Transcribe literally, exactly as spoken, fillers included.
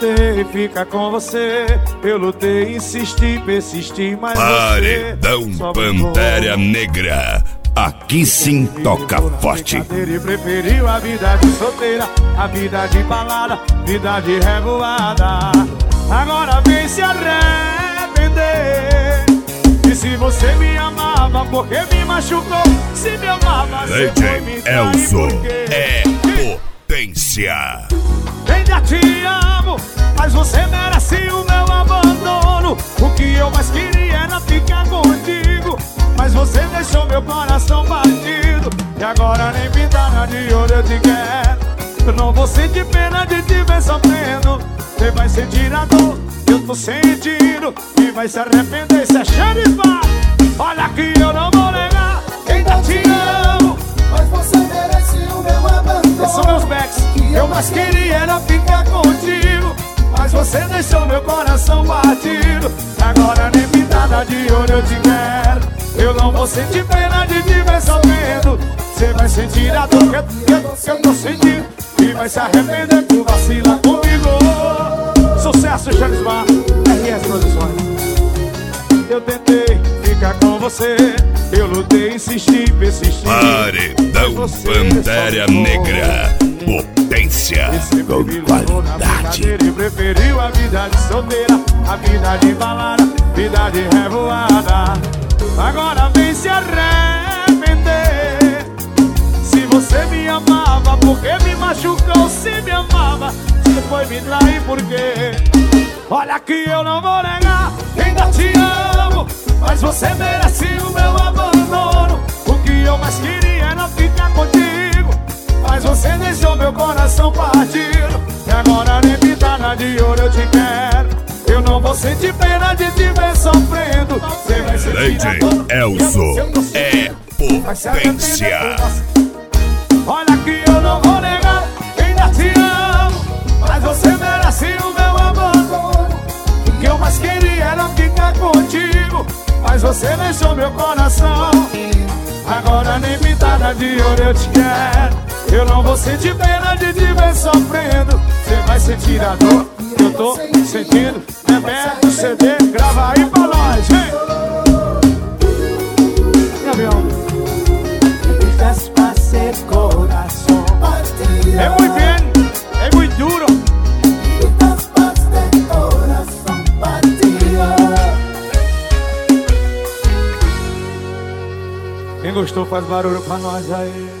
tentei ficar com você, eu lutei, insisti, persisti, mas Paredão você só Pantera Negra, aqui sim toca forte. Ele preferiu a vida de solteira, a vida de balada, vida de revoada. Agora vem se arrepender. E se você me amava, porque me machucou? Se me amava, você foi me D J trair, Elzo porque é potência. Ainda te amo, mas você merece o meu abandono. O que eu mais queria era ficar contigo, mas você deixou meu coração partido. E agora nem pintada de ouro eu te quero. Eu não vou sentir pena de te ver sofrendo. Você vai sentir a dor que eu tô sentindo e vai se arrepender. Se é xerifa, olha que eu não vou negar. Ainda te amo, mas você merece o meu abandono. esses são meus backs. Eu mais queria era Ficar contigo, mas você deixou meu coração batido. Agora nem pintada de ouro eu te quero. Eu não vou sentir pena de te ver sofrendo. Você vai sentir a dor que eu, que eu, que eu tô sentindo e vai se arrepender por vacilar comigo. Sucesso, Charisma, R S Produções. Eu tentei ficar com você, eu lutei, insisti, persisti. Paredão Pantera Negra, potência com qualidade. Ele preferiu a vida de solteira, a vida de balada, vida de revoada. Agora vem se arrepender. Se você me amava, porque me machucou? Se me amava, você foi me trair, por quê? Olha que eu não vou negar, ainda te amo, mas você merece o meu abandono. O que eu mais queria era ficar contigo, mas você deixou meu coração partido. E agora nem pintada de ouro eu te quero. Eu não vou sentir pena de te ver sofrendo. Você vai sentir D J Elzo é potência. Olha que eu não vou negar, ainda te amo, mas você merece o meu abandono. O que eu mais queria era ficar contigo, mas você deixou meu coração. Agora nem pintada de ouro eu te quero. Eu não vou sentir pena de te ver sofrendo. Você vai sentir a dor que eu tô sentindo. Rebeca o C D, grava aí pra nós, vem! Gabriel, é muito bem, é muito duro. Quem gostou faz barulho pra nós aí.